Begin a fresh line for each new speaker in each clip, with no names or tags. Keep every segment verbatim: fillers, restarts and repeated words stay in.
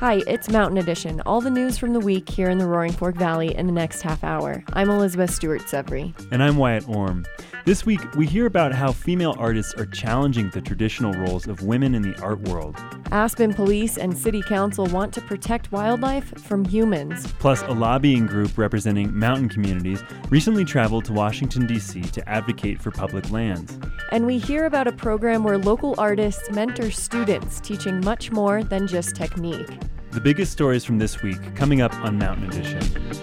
Hi, it's Mountain Edition. All the news from the week here in the Roaring Fork Valley in the next half hour. I'm Elizabeth Stewart-Severi.
And I'm Wyatt Orm. This week, we hear about how female artists are challenging the traditional roles of women in the art world.
Aspen Police and City Council want to protect wildlife from humans.
Plus, a lobbying group representing mountain communities recently traveled to Washington, D C to advocate for public lands.
And we hear about a program where local artists mentor students, teaching much more than just technique.
The biggest stories from this week coming up on Mountain Edition.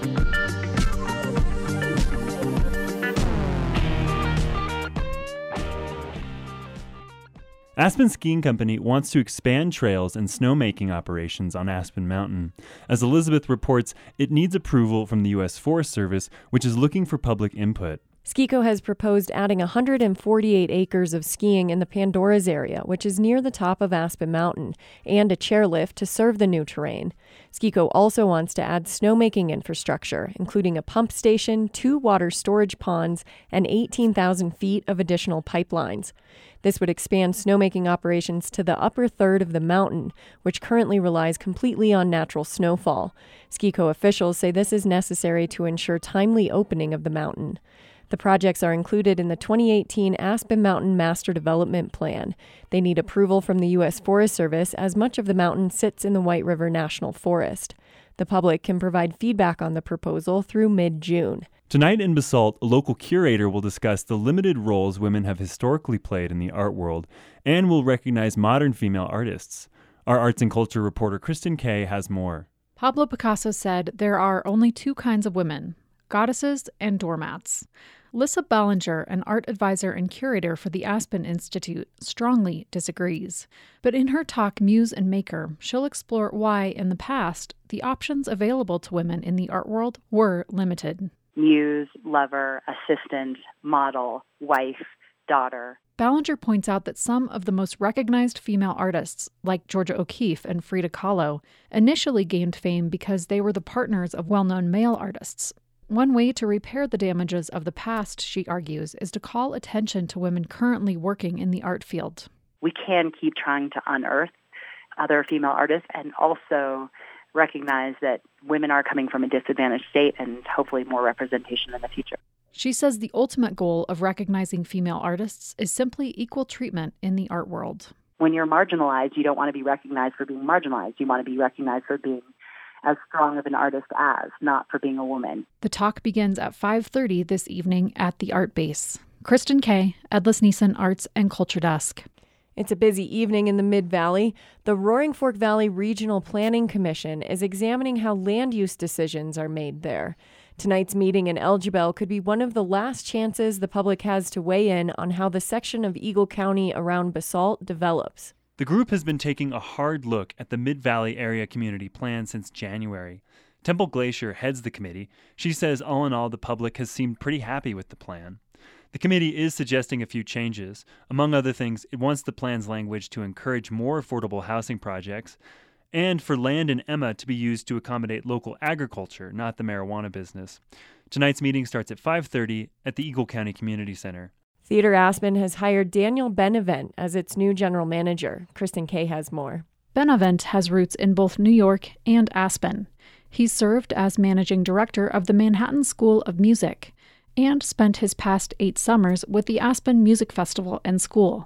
Aspen Skiing Company wants to expand trails and snowmaking operations on Aspen Mountain. As Elizabeth reports, it needs approval from the U S Forest Service, which is looking for public input.
Skico has proposed adding one hundred forty-eight acres of skiing in the Pandoras area, which is near the top of Aspen Mountain, and a chairlift to serve the new terrain. Skico also wants to add snowmaking infrastructure, including a pump station, two water storage ponds, and eighteen thousand feet of additional pipelines. This would expand snowmaking operations to the upper third of the mountain, which currently relies completely on natural snowfall. Skico officials say this is necessary to ensure timely opening of the mountain. The projects are included in the twenty eighteen Aspen Mountain Master Development Plan. They need approval from the U S Forest Service as much of the mountain sits in the White River National Forest. The public can provide feedback on the proposal through mid-June.
Tonight in Basalt, a local curator will discuss the limited roles women have historically played in the art world and will recognize modern female artists. Our arts and culture reporter Kristen Kay has more.
Pablo Picasso said there are only two kinds of women, goddesses and doormats. Lissa Ballinger, an art advisor and curator for the Aspen Institute, strongly disagrees. But in her talk, Muse and Maker, she'll explore why, in the past, the options available to women in the art world were limited.
Muse, lover, assistant, model, wife, daughter.
Ballinger points out that some of the most recognized female artists, like Georgia O'Keeffe and Frida Kahlo, initially gained fame because they were the partners of well-known male artists. One way to repair the damages of the past, she argues, is to call attention to women currently working in the art field.
We can keep trying to unearth other female artists and also recognize that women are coming from a disadvantaged state and hopefully more representation in the future.
She says the ultimate goal of recognizing female artists is simply equal treatment in the art world.
When you're marginalized, you don't want to be recognized for being marginalized. You want to be recognized for being as strong of an artist as, not for being a woman.
The talk begins at five thirty this evening at the Art Base. Kristen Kay, Edlis Neeson Arts and Culture Desk.
It's a busy evening in the Mid-Valley. The Roaring Fork Valley Regional Planning Commission is examining how land use decisions are made there. Tonight's meeting in Elgibel could be one of the last chances the public has to weigh in on how the section of Eagle County around Basalt develops.
The group has been taking a hard look at the Mid-Valley Area Community Plan since January. Temple Glacier heads the committee. She says all in all the public has seemed pretty happy with the plan. The committee is suggesting a few changes. Among other things, it wants the plan's language to encourage more affordable housing projects and for land in Emma to be used to accommodate local agriculture, not the marijuana business. Tonight's meeting starts at five thirty at the Eagle County Community Center.
Theater Aspen has hired Daniel Benavent as its new general manager. Kristen Kay has more.
Benavent has roots in both New York and Aspen. He served as managing director of the Manhattan School of Music and spent his past eight summers with the Aspen Music Festival and School.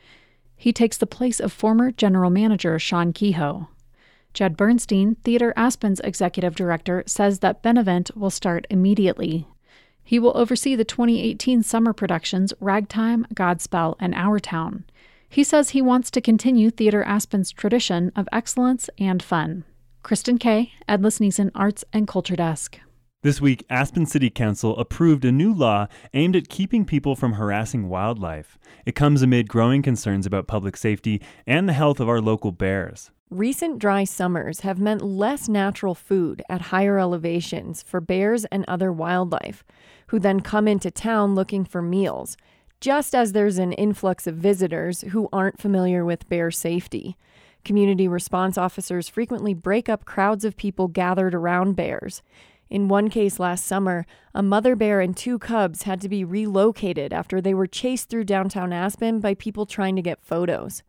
He takes the place of former general manager Sean Kehoe. Jed Bernstein, Theater Aspen's executive director, says that Benavent will start immediately. He will oversee the twenty eighteen summer productions Ragtime, Godspell, and Our Town. He says he wants to continue Theater Aspen's tradition of excellence and fun. Kristen Kay, Edlis Neeson Arts and Culture Desk.
This week, Aspen City Council approved a new law aimed at keeping people from harassing wildlife. It comes amid growing concerns about public safety and the health of our local bears.
Recent dry summers have meant less natural food at higher elevations for bears and other wildlife, who then come into town looking for meals, just as there's an influx of visitors who aren't familiar with bear safety. Community response officers frequently break up crowds of people gathered around bears. In one case last summer, a mother bear and two cubs had to be relocated after they were chased through downtown Aspen by people trying to get photos.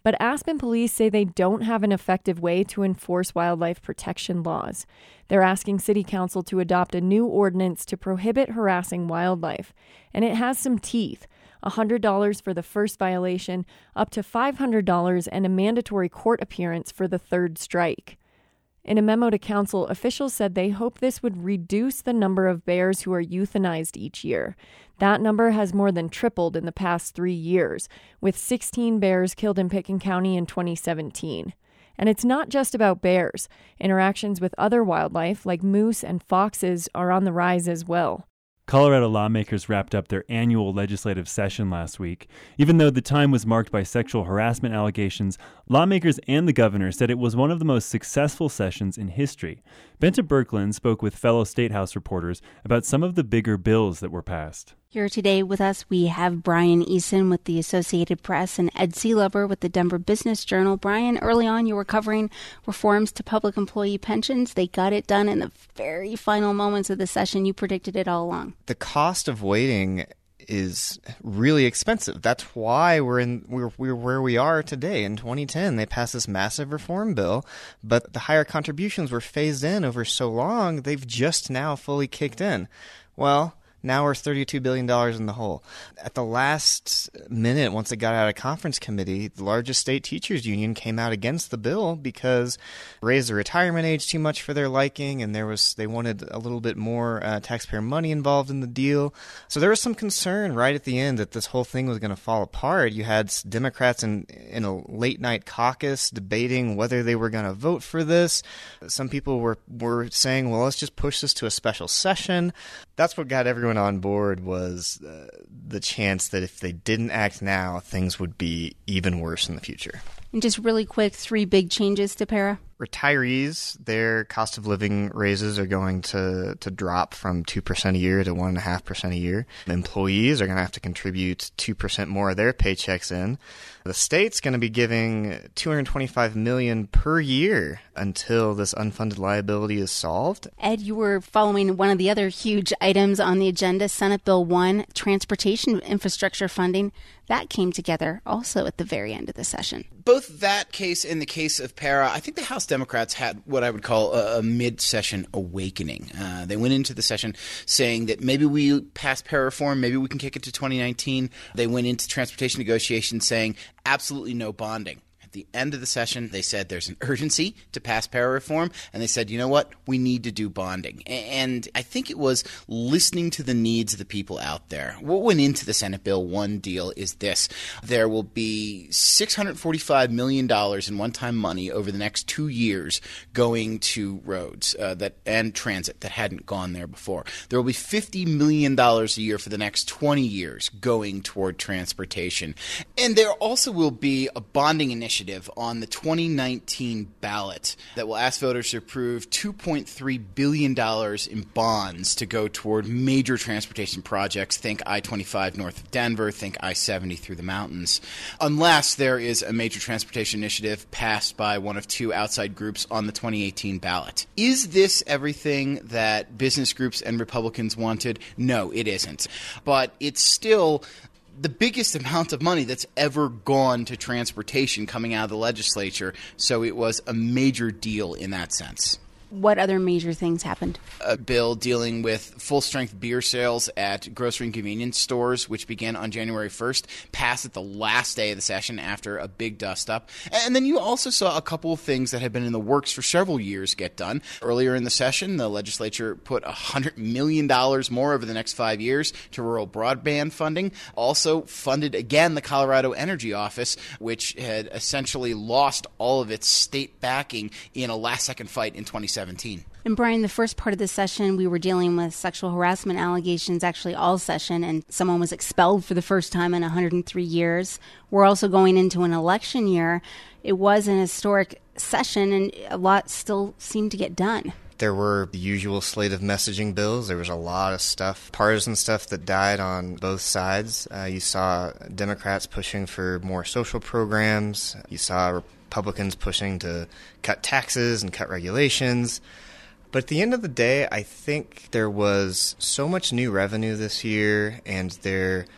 But Aspen police say they don't have an effective way to enforce wildlife protection laws. They're asking City Council to adopt a new ordinance to prohibit harassing wildlife. And it has some teeth. one hundred dollars for the first violation, up to five hundred dollars, and a mandatory court appearance for the third strike. In a memo to council, officials said they hope this would reduce the number of bears who are euthanized each year. That number has more than tripled in the past three years, with sixteen bears killed in Pitkin County in twenty seventeen. And it's not just about bears. Interactions with other wildlife, like moose and foxes, are on the rise as well.
Colorado lawmakers wrapped up their annual legislative session last week. Even though the time was marked by sexual harassment allegations, lawmakers and the governor said it was one of the most successful sessions in history. Benta Birkeland spoke with fellow State House reporters about some of the bigger bills that were passed.
Here today with us, we have Brian Eason with the Associated Press and Ed Seelover with the Denver Business Journal. Brian, early on you were covering reforms to public employee pensions. They got it done in the very final moments of the session. You predicted it all along.
The cost of waiting is really expensive. That's why we're in we're, we're where we are today. In twenty ten, they passed this massive reform bill, but the higher contributions were phased in over so long, they've just now fully kicked in. Well, now we're thirty-two billion dollars in the hole. At the last minute, once it got out of conference committee, the largest state teachers union came out against the bill because it raised the retirement age too much for their liking, and there was they wanted a little bit more uh, taxpayer money involved in the deal. So there was some concern right at the end that this whole thing was going to fall apart. You had Democrats in, in a late-night caucus debating whether they were going to vote for this. Some people were, were saying, well, let's just push this to a special session. That's what got everyone on board, was uh, the chance that if they didn't act now, things would be even worse in the future.
And just really quick, three big changes to PARA.
Retirees, their cost of living raises are going to, to drop from two percent a year to one point five percent a year. Employees are going to have to contribute two percent more of their paychecks in. The state's going to be giving two hundred twenty-five million dollars per year until this unfunded liability is solved.
Ed, you were following one of the other huge items on the agenda, Senate Bill one, transportation infrastructure funding. That came together also at the very end of the session.
Both that case and the case of PARA, I think the House Democrats had what I would call a, a mid-session awakening. Uh, they went into the session saying that maybe we pass PARA reform, maybe we can kick it to twenty nineteen. They went into transportation negotiations saying absolutely no bonding. The end of the session, they said there's an urgency to pass PARA reform, and they said, you know what, we need to do bonding. And I think it was listening to the needs of the people out there. What went into the Senate Bill one deal is this. There will be six hundred forty-five million dollars in one-time money over the next two years going to roads uh, that and transit that hadn't gone there before. There will be fifty million dollars a year for the next twenty years going toward transportation. And there also will be a bonding initiative on the twenty nineteen ballot that will ask voters to approve two point three billion dollars in bonds to go toward major transportation projects. Think I twenty-five north of Denver, think I seventy through the mountains, unless there is a major transportation initiative passed by one of two outside groups on the twenty eighteen ballot. Is this everything that business groups and Republicans wanted? No, it isn't. But it's still the biggest amount of money that's ever gone to transportation coming out of the legislature, so it was a major deal in that sense.
What other major things happened?
A bill dealing with full-strength beer sales at grocery and convenience stores, which began on January first, passed at the last day of the session after a big dust-up. And then you also saw a couple of things that had been in the works for several years get done. Earlier in the session, the legislature put one hundred million dollars more over the next five years to rural broadband funding. Also funded again the Colorado Energy Office, which had essentially lost all of its state backing in a last-second fight in twenty seventeen.
And Brian, the first part of the session, we were dealing with sexual harassment allegations, actually all session, and someone was expelled for the first time in one hundred three years. We're also going into an election year. It was an historic session, and a lot still seemed to get done.
There were the usual slate of messaging bills. There was a lot of stuff, partisan stuff that died on both sides. Uh, you saw Democrats pushing for more social programs. You saw Republicans pushing to cut taxes and cut regulations. But at the end of the day, I think there was so much new revenue this year, and there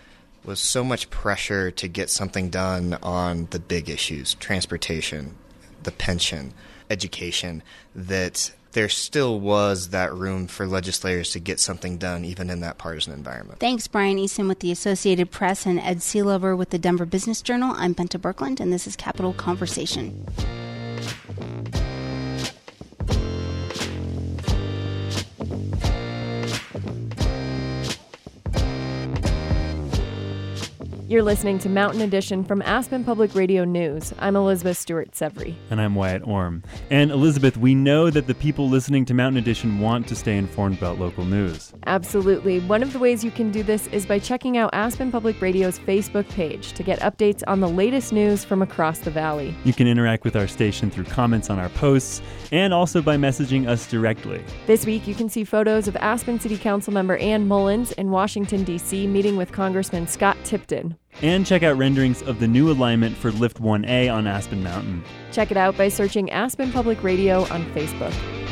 was so much pressure to get something done on the big issues, transportation, the pension, education, that there still was that room for legislators to get something done even in that partisan environment.
Thanks, Brian Easton with the Associated Press and Ed Seelover with the Denver Business Journal. I'm Benta Birkeland, and this is Capitol Conversation.
You're listening to Mountain Edition from Aspen Public Radio News. I'm Elizabeth Stewart-Sevry.
And I'm Wyatt Orm. And Elizabeth, we know that the people listening to Mountain Edition want to stay informed about local news.
Absolutely. One of the ways you can do this is by checking out Aspen Public Radio's Facebook page to get updates on the latest news from across the valley.
You can interact with our station through comments on our posts and also by messaging us directly.
This week, you can see photos of Aspen City Council member Ann Mullins in Washington, D C, meeting with Congressman Scott Tipton.
And check out renderings of the new alignment for Lift one A on Aspen Mountain.
Check it out by searching Aspen Public Radio on Facebook.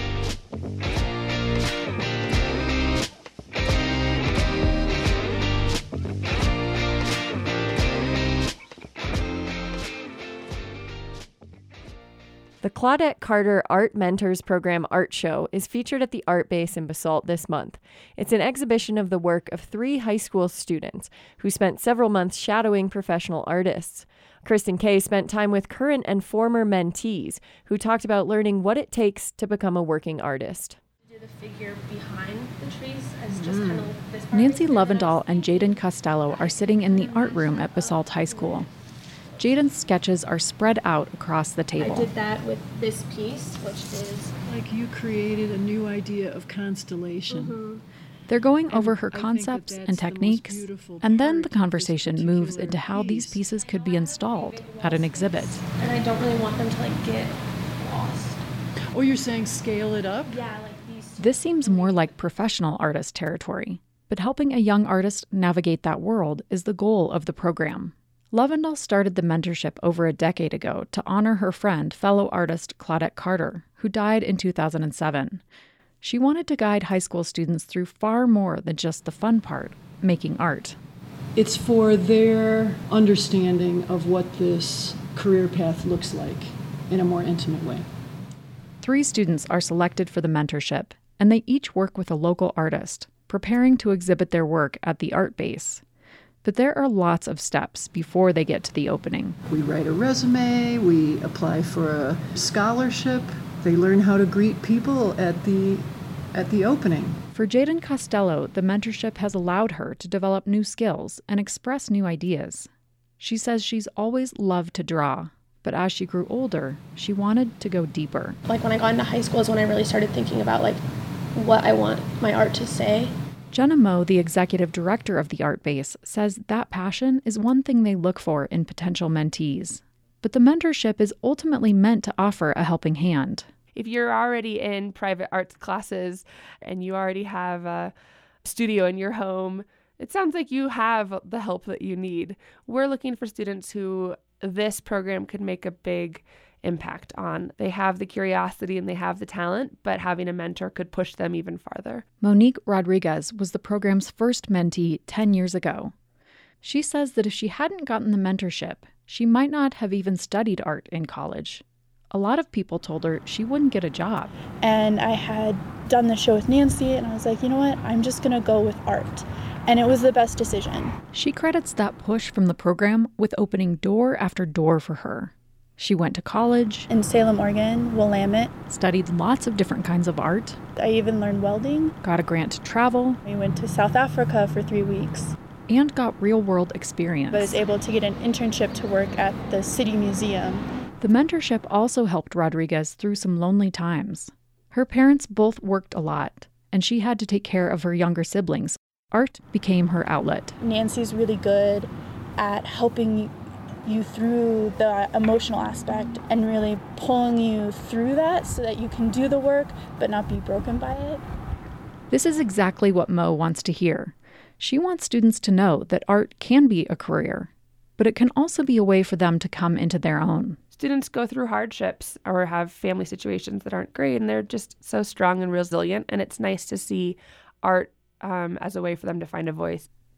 The Claudette Carter Art Mentors Program Art Show is featured at the Art Base in Basalt this month. It's an exhibition of the work of three high school students who spent several months shadowing professional artists. Kristen Kay spent time with current and former mentees who talked about learning what it takes to become a working artist.
Do the figure behind the trees as just mm. kind of this part.
Nancy Lovendahl and Jaden Costello are sitting in the art room at Basalt High School. Jaden's sketches are spread out across the table.
I did that with this piece, which is...
Like you created a new idea of constellation.
Mm-hmm.
They're going and over her concepts and techniques, and then the conversation moves into how piece. these pieces could be installed at an exhibit.
And I don't really want them to like get lost.
Oh, you're saying scale it up?
Yeah, like these.
This seems more like professional artist territory, but helping a young artist navigate that world is the goal of the program. Lovendahl started the mentorship over a decade ago to honor her friend, fellow artist Claudette Carter, who died in two thousand seven. She wanted to guide high school students through far more than just the fun part, making art.
It's for their understanding of what this career path looks like in a more intimate way.
Three students are selected for the mentorship, and they each work with a local artist, preparing to exhibit their work at the Art Base. But there are lots of steps before they get to the opening.
We write a resume, we apply for a scholarship, they learn how to greet people at the at the opening.
For Jaden Costello, the mentorship has allowed her to develop new skills and express new ideas. She says she's always loved to draw, but as she grew older, she wanted to go deeper.
Like when I got into high school is when I really started thinking about like what I want my art to say.
Jenna Moe, the executive director of the Art Base, says that passion is one thing they look for in potential mentees. But the mentorship is ultimately meant to offer a helping hand.
If you're already in private arts classes and you already have a studio in your home, it sounds like you have the help that you need. We're looking for students who this program could make a big impact on. They have the curiosity and they have the talent, but having a mentor could push them even farther.
Monique Rodriguez was the program's first mentee ten years ago. She says that if she hadn't gotten the mentorship, she might not have even studied art in college. A lot of people told her she wouldn't get a job.
And I had done the show with Nancy, and I was like, you know what, I'm just going to go with art. And it was the best decision.
She credits that push from the program with opening door after door for her. She went to college.
In Salem, Oregon, Willamette.
Studied lots of different kinds of art.
I even learned welding.
Got a grant to travel.
We went to South Africa for three weeks.
And got real-world experience.
I was able to get an internship to work at the City Museum.
The mentorship also helped Rodriguez through some lonely times. Her parents both worked a lot, and she had to take care of her younger siblings. Art became her outlet.
Nancy's really good at helping you through the emotional aspect and really pulling you through that so that you can do the work but not be broken by it.
This is exactly what Moe wants to hear. She wants students to know that art can be a career, but it can also be a way for them to come into their own.
Students go through hardships or have family situations that aren't great, and they're just so strong and resilient, and it's nice to see art um, as a way for them to find a voice.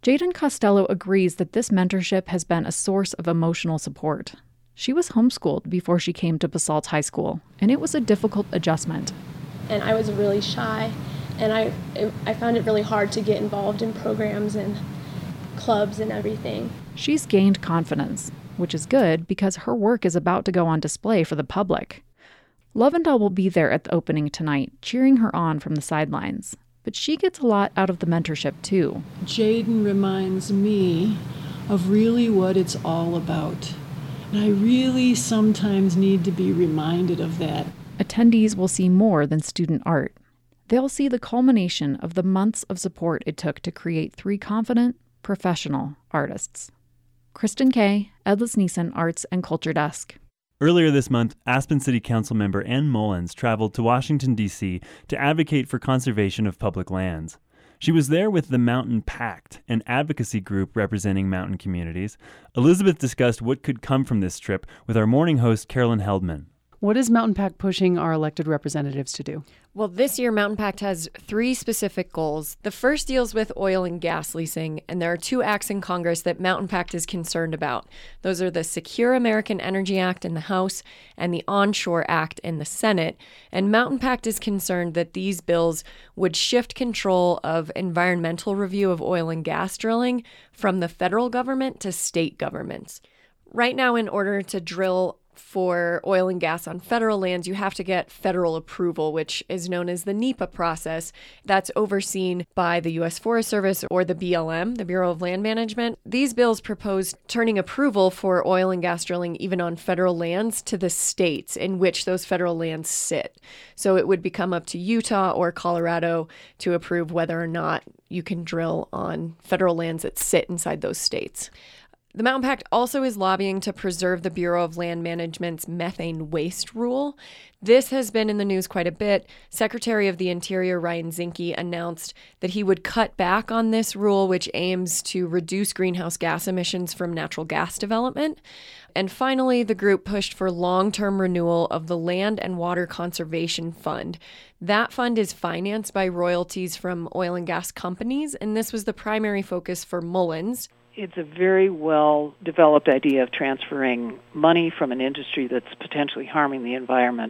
Jaden Costello agrees that this mentorship has been a source of emotional support. She was homeschooled before she came to Basalt High School, and it was a difficult adjustment.
And I was really shy, and I it, I found it really hard to get involved in programs and clubs and everything.
She's gained confidence, which is good because her work is about to go on display for the public. Lovendall will be there at the opening tonight, cheering her on from the sidelines. But she gets a lot out of the mentorship, too.
Jaden reminds me of really what it's all about. And I really sometimes need to be reminded of that.
Attendees will see more than student art. They'll see the culmination of the months of support it took to create three confident, professional artists. Kristen Kay, Edlis Neeson, Arts and Culture Desk.
Earlier this month, Aspen City Council member Ann Mullins traveled to Washington, D C to advocate for conservation of public lands. She was there with the Mountain Pact, an advocacy group representing mountain communities. Elizabeth discussed what could come from this trip with our morning host, Carolyn Heldman.
What is Mountain Pact pushing our elected representatives to do?
Well, this year, Mountain Pact has three specific goals. The first deals with oil and gas leasing, and there are two acts in Congress that Mountain Pact is concerned about. Those are the Secure American Energy Act in the House and the Onshore Act in the Senate. And Mountain Pact is concerned that these bills would shift control of environmental review of oil and gas drilling from the federal government to state governments. Right now, in order to drill for oil and gas on federal lands, you have to get federal approval, which is known as the NEPA process. That's overseen by the U S Forest Service or the B L M, the Bureau of Land Management. These bills propose turning approval for oil and gas drilling even on federal lands to the states in which those federal lands sit. So it would become up to Utah or Colorado to approve whether or not you can drill on federal lands that sit inside those states. The Mountain Pact also is lobbying to preserve the Bureau of Land Management's methane waste rule. This has been in the news quite a bit. Secretary of the Interior Ryan Zinke announced that he would cut back on this rule, which aims to reduce greenhouse gas emissions from natural gas development. And finally, the group pushed for long-term renewal of the Land and Water Conservation Fund. That fund is financed by royalties from oil and gas companies, and this was the primary focus for Mullins.
It's a very well-developed idea of transferring money from an industry that's potentially harming the environment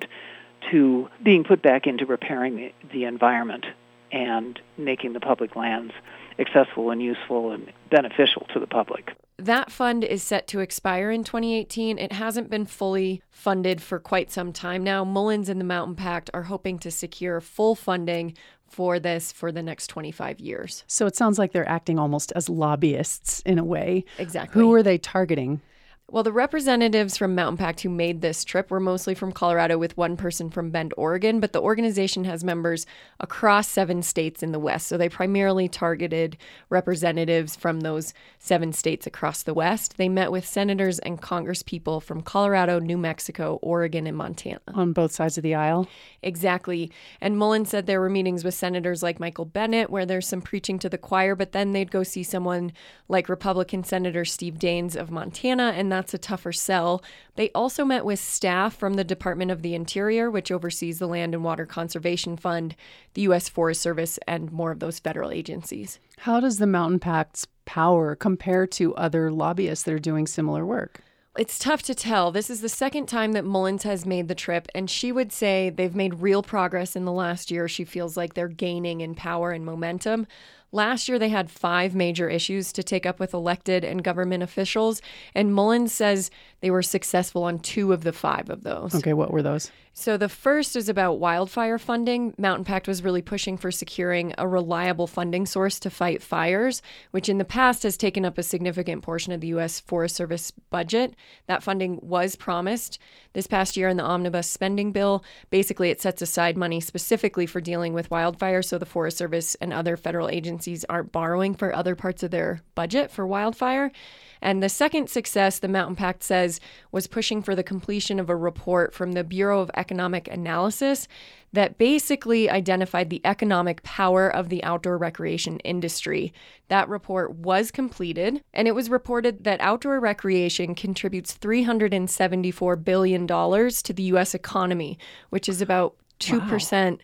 to being put back into repairing the, the environment and making the public lands accessible and useful and beneficial to the public.
That fund is set to expire in twenty eighteen. It hasn't been fully funded for quite some time now. Mullins and the Mountain Pact are hoping to secure full funding for this for the next twenty-five years.
So it sounds like they're acting almost as lobbyists in a way.
Exactly.
Who are they targeting?
Well, the representatives from Mountain Pact who made this trip were mostly from Colorado with one person from Bend, Oregon, but the organization has members across seven states in the West. So they primarily targeted representatives from those seven states across the West. They met with senators and congresspeople from Colorado, New Mexico, Oregon, and Montana.
On both sides of the aisle?
Exactly. And Mullins said there were meetings with senators like Michael Bennet where there's some preaching to the choir, but then they'd go see someone like Republican Senator Steve Daines of Montana, and that's a tougher sell. They also met with staff from the Department of the Interior, which oversees the Land and Water Conservation Fund, the U S Forest Service, and more of those federal agencies.
How does the Mountain Pact's power compare to other lobbyists that are doing similar work?
It's tough to tell. This is the second time that Mullins has made the trip, and she would say they've made real progress in the last year. She feels like they're gaining in power and momentum. Last year, they had five major issues to take up with elected and government officials, and Mullins says they were successful on two of the five of those.
Okay, what were those?
So the first is about wildfire funding. Mountain Pact was really pushing for securing a reliable funding source to fight fires, which in the past has taken up a significant portion of the U S Forest Service budget. That funding was promised this past year in the omnibus spending bill. Basically, it sets aside money specifically for dealing with wildfires, so the Forest Service and other federal agencies aren't borrowing for other parts of their budget for wildfire. And the second success, the Mountain Pact says, was pushing for the completion of a report from the Bureau of Economic Analysis that basically identified the economic power of the outdoor recreation industry. That report was completed, and it was reported that outdoor recreation contributes three hundred seventy-four billion dollars to the U S economy, which is about two percent.
Wow.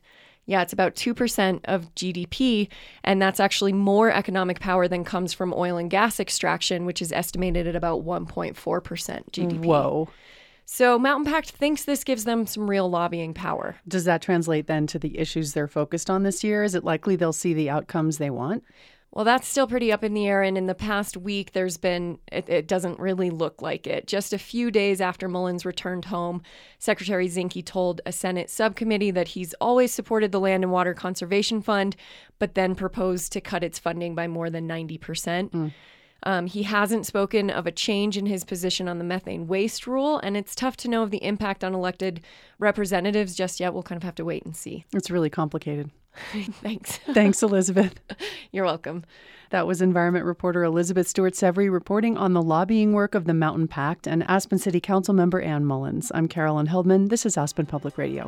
Yeah, it's about two percent of G D P, and that's actually more economic power than comes from oil and gas extraction, which is estimated at about one point four percent G D P.
Whoa.
So Mountain Pact thinks this gives them some real lobbying power.
Does that translate then to the issues they're focused on this year? Is it likely they'll see the outcomes they want?
Well, that's still pretty up in the air, and in the past week, there's been, it, it doesn't really look like it. Just a few days after Mullins returned home, Secretary Zinke told a Senate subcommittee that he's always supported the Land and Water Conservation Fund, but then proposed to cut its funding by more than ninety percent. Mm. Um, he hasn't spoken of a change in his position on the methane waste rule, and it's tough to know of the impact on elected representatives just yet. We'll kind of have to wait and see.
It's really complicated.
Thanks.
Thanks, Elizabeth.
You're welcome.
That was environment reporter Elizabeth Stewart-Severi reporting on the lobbying work of the Mountain Pact and Aspen City Council member Ann Mullins. I'm Carolyn Heldman. This is Aspen Public Radio.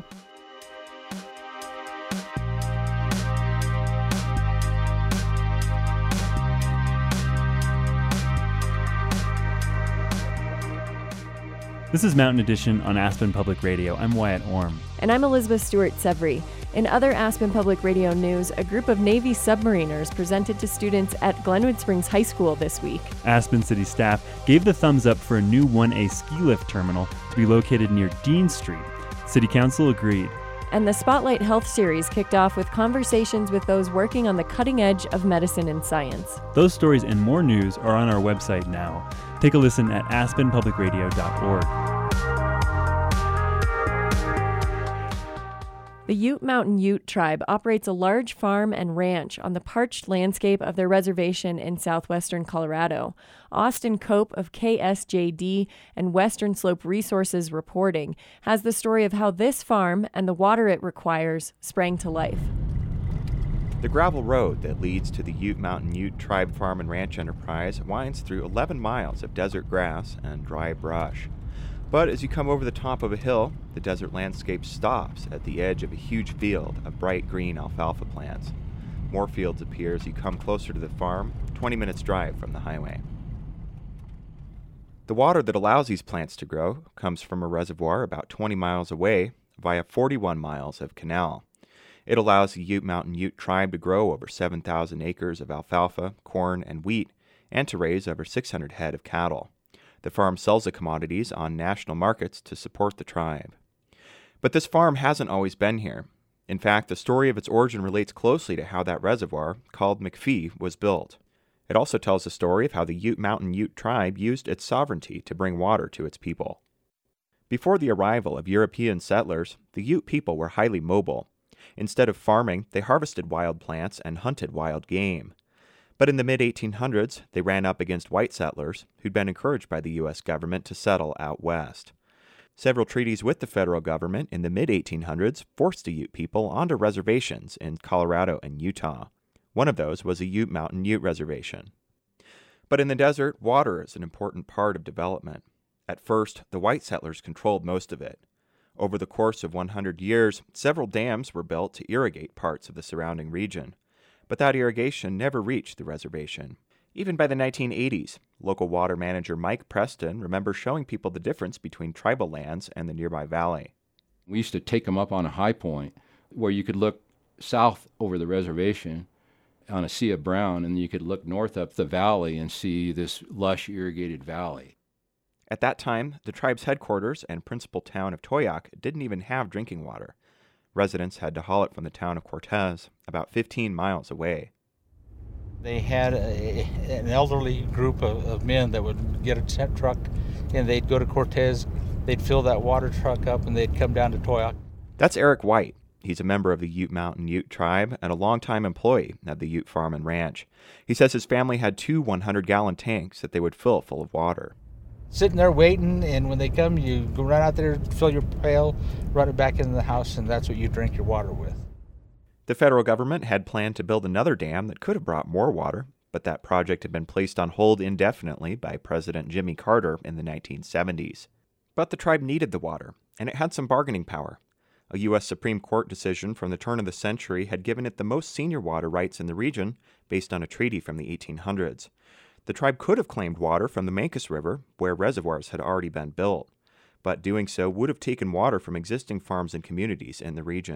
This is Mountain Edition on Aspen Public Radio. I'm Wyatt Orm.
And I'm Elizabeth Stewart-Severi. In other Aspen Public Radio news, a group of Navy submariners presented to students at Glenwood Springs High School this week.
Aspen City staff gave the thumbs up for a new one A ski lift terminal to be located near Dean Street. City Council agreed.
And the Spotlight Health Series kicked off with conversations with those working on the cutting edge of medicine and science.
Those stories and more news are on our website now. Take a listen at aspen public radio dot org.
The Ute Mountain Ute tribe operates a large farm and ranch on the parched landscape of their reservation in southwestern Colorado. Austin Cope of K S J D and Western Slope Resources Reporting has the story of how this farm and the water it requires sprang to life.
The gravel road that leads to the Ute Mountain Ute Tribe Farm and Ranch Enterprise winds through eleven miles of desert grass and dry brush. But as you come over the top of a hill, the desert landscape stops at the edge of a huge field of bright green alfalfa plants. More fields appear as you come closer to the farm, twenty minutes drive from the highway. The water that allows these plants to grow comes from a reservoir about twenty miles away via forty-one miles of canal. It allows the Ute Mountain Ute tribe to grow over seven thousand acres of alfalfa, corn, and wheat, and to raise over six hundred head of cattle. The farm sells the commodities on national markets to support the tribe. But this farm hasn't always been here. In fact, the story of its origin relates closely to how that reservoir, called McPhee, was built. It also tells the story of how the Ute Mountain Ute tribe used its sovereignty to bring water to its people. Before the arrival of European settlers, the Ute people were highly mobile. Instead of farming, they harvested wild plants and hunted wild game. But in the mid eighteen hundreds, they ran up against white settlers who'd been encouraged by the U S government to settle out west. Several treaties with the federal government in the mid eighteen hundreds forced the Ute people onto reservations in Colorado and Utah. One of those was a Ute Mountain Ute reservation. But in the desert, water is an important part of development. At first, the white settlers controlled most of it. Over the course of one hundred years, several dams were built to irrigate parts of the surrounding region. But that irrigation never reached the reservation. Even by the nineteen eighties, local water manager Mike Preston remembers showing people the difference between tribal lands and the nearby valley.
We used to take them up on a high point where you could look south over the reservation on a sea of brown, and you could look north up the valley and see this lush irrigated valley.
At that time, the tribe's headquarters and principal town of Toyac didn't even have drinking water. Residents had to haul it from the town of Cortez, about fifteen miles away.
They had a, an elderly group of, of men that would get a tent truck, and they'd go to Cortez, they'd fill that water truck up, and they'd come down to Toyac.
That's Eric White. He's a member of the Ute Mountain Ute tribe and a longtime employee at the Ute Farm and Ranch. He says his family had two hundred-gallon tanks that they would fill full of water.
Sitting there waiting, and when they come, you go right out there, fill your pail, run it back into the house, and that's what you drink your water with.
The federal government had planned to build another dam that could have brought more water, but that project had been placed on hold indefinitely by President Jimmy Carter in the nineteen seventies. But the tribe needed the water, and it had some bargaining power. A U S Supreme Court decision from the turn of the century had given it the most senior water rights in the region, based on a treaty from the eighteen hundreds. The tribe could have claimed water from the Mancos River, where reservoirs had already been built, but doing so would have taken water from existing farms and communities in the region.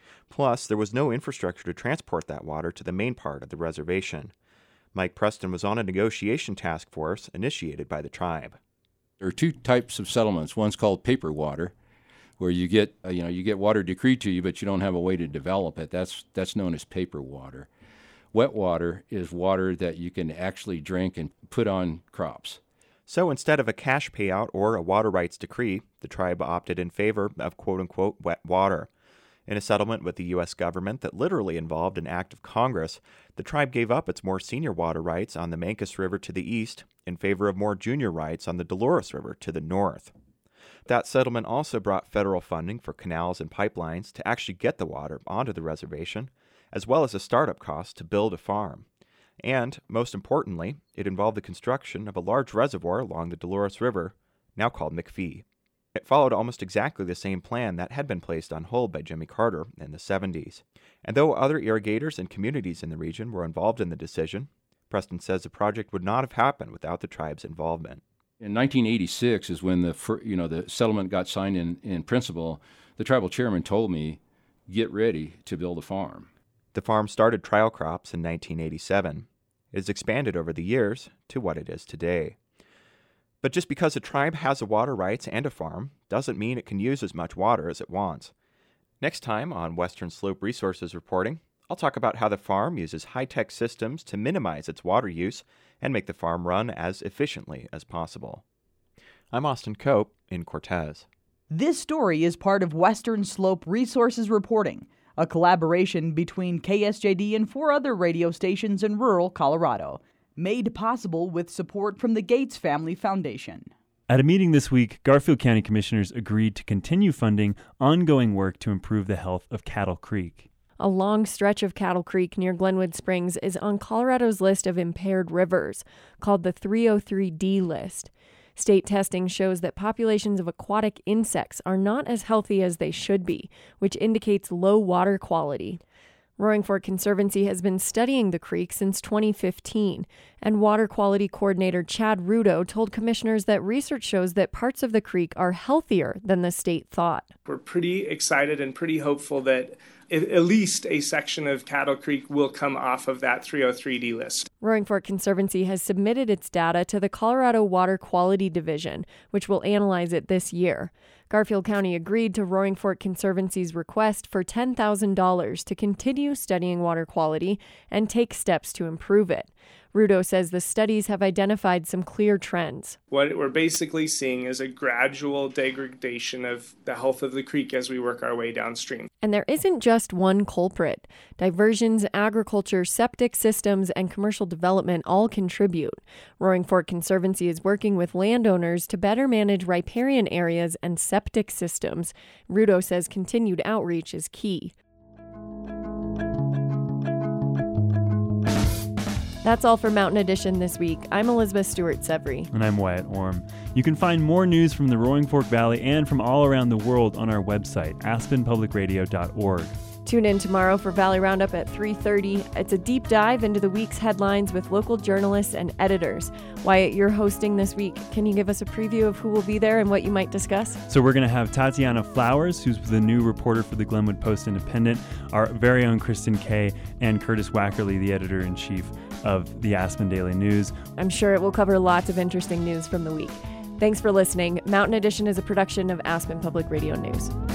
Plus, there was no infrastructure to transport that water to the main part of the reservation. Mike Preston was on a negotiation task force initiated by the tribe.
There are two types of settlements. One's called paper water, where you get uh, you know you get water decreed to you, but you don't have a way to develop it. That's that's known as paper water. Wet water is water that you can actually drink and put on crops.
So instead of a cash payout or a water rights decree, the tribe opted in favor of quote-unquote wet water. In a settlement with the U S government that literally involved an act of Congress, the tribe gave up its more senior water rights on the Mancos River to the east in favor of more junior rights on the Dolores River to the north. That settlement also brought federal funding for canals and pipelines to actually get the water onto the reservation, as well as a startup cost to build a farm. And, most importantly, it involved the construction of a large reservoir along the Dolores River, now called McPhee. It followed almost exactly the same plan that had been placed on hold by Jimmy Carter in the seventies. And though other irrigators and communities in the region were involved in the decision, Preston says the project would not have happened without the tribe's involvement.
In nineteen eighty-six is when the fir- you know the settlement got signed in, in principle. The tribal chairman told me, get ready to build a farm.
The farm started trial crops in nineteen eighty-seven. It has expanded over the years to what it is today. But just because a tribe has a water rights and a farm doesn't mean it can use as much water as it wants. Next time on Western Slope Resources Reporting, I'll talk about how the farm uses high-tech systems to minimize its water use and make the farm run as efficiently as possible. I'm Austin Cope in Cortez.
This story is part of Western Slope Resources Reporting, a collaboration between K S J D and four other radio stations in rural Colorado, made possible with support from the Gates Family Foundation.
At a meeting this week, Garfield County Commissioners agreed to continue funding ongoing work to improve the health of Cattle Creek.
A long stretch of Cattle Creek near Glenwood Springs is on Colorado's list of impaired rivers, called the three oh three D list. State testing shows that populations of aquatic insects are not as healthy as they should be, which indicates low water quality. Roaring Fork Conservancy has been studying the creek since twenty fifteen, and Water Quality Coordinator Chad Rudo told commissioners that research shows that parts of the creek are healthier than the state thought.
We're pretty excited and pretty hopeful that at least a section of Cattle Creek will come off of that three oh three D list.
Roaring Fork Conservancy has submitted its data to the Colorado Water Quality Division, which will analyze it this year. Garfield County agreed to Roaring Fork Conservancy's request for ten thousand dollars to continue studying water quality and take steps to improve it. Rudo says the studies have identified some clear trends.
What we're basically seeing is a gradual degradation of the health of the creek as we work our way downstream.
And there isn't just one culprit. Diversions, agriculture, septic systems, and commercial development all contribute. Roaring Fork Conservancy is working with landowners to better manage riparian areas and septic systems. Rudo says continued outreach is key. That's all for Mountain Edition this week. I'm Elizabeth Stewart-Sevry.
And I'm Wyatt Orm. You can find more news from the Roaring Fork Valley and from all around the world on our website, aspen public radio dot org.
Tune in tomorrow for Valley Roundup at three thirty. It's a deep dive into the week's headlines with local journalists and editors. Wyatt, you're hosting this week. Can you give us a preview of who will be there and what you might discuss?
So we're going to have Tatiana Flowers, who's the new reporter for the Glenwood Post-Independent, our very own Kristen Kay, and Curtis Wackerly, the editor-in-chief of the Aspen Daily News.
I'm sure it will cover lots of interesting news from the week. Thanks for listening. Mountain Edition is a production of Aspen Public Radio News.